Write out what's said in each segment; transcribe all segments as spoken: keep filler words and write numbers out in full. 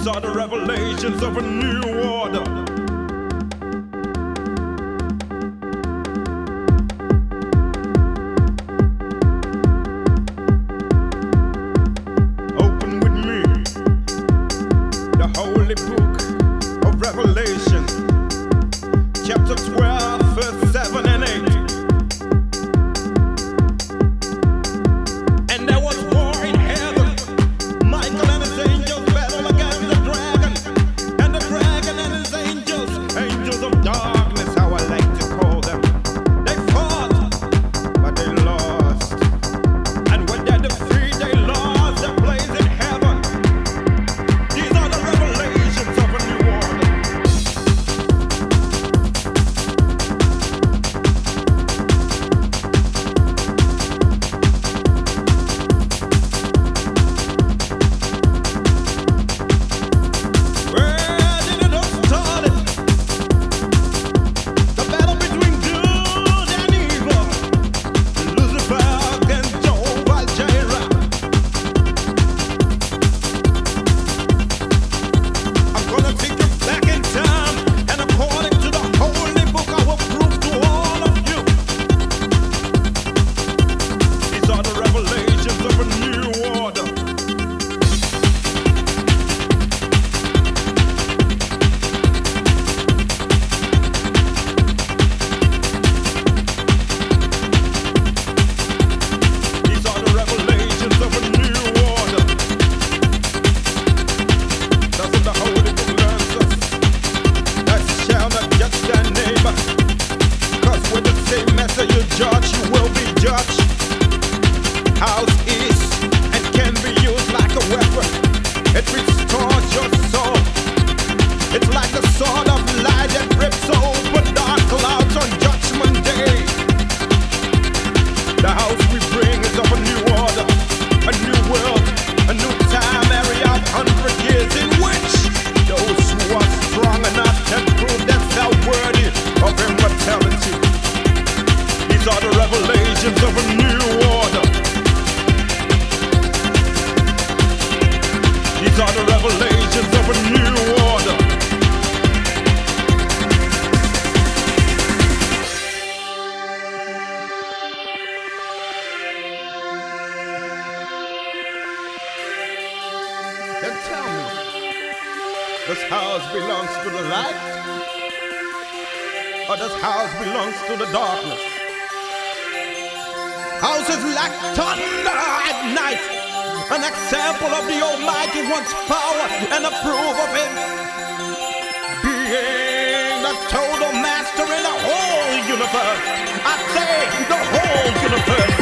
These are the revelations of a new order. Open with me the holy book of Revelation, chapter twelve, verse seven and eight. And there was war in heaven. Michael and his angels battled against the dragon, and the dragon and his angels, angels of darkness, how I like to call them. They fought, but they lost. And when they defeat, they lost their place in heaven. These are the revelations of a new order. Where did it all start? The battle between good and evil, Lucifer against Jehovah Jireh. I'm gonna take you back in time, and according to the holy book, I will prove to all of you. These are the revelations of a new order. These are the revelations of a new order. Doesn't the holy book learn us that you shall not judge thy neighbor? 'Cause with the same measure you judge, you will be judged. House is and can be used like a weapon. It restores your soul. It's like a sword of light that rips open dark clouds on Judgment Day. The house we bring is of a new order, a new world, a new time area of hundred years in which those who are strong enough can prove themselves worthy of immortality. These are the revelations of a new order. These are the revelations of a new order. Then tell me, this house belongs to the light, or this house belongs to the darkness? House is like thunder at night, an example of the Almighty One's power and a proof of Him being the total master in the whole universe. I say the whole universe.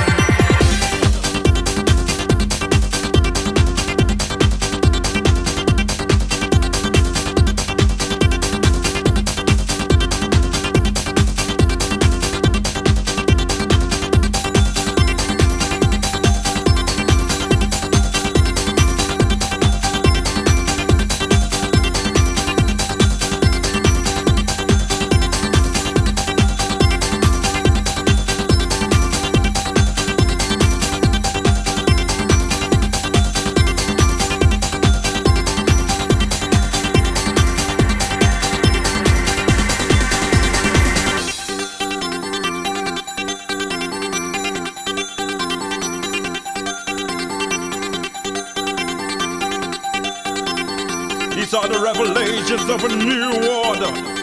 These are the revelations of a new order.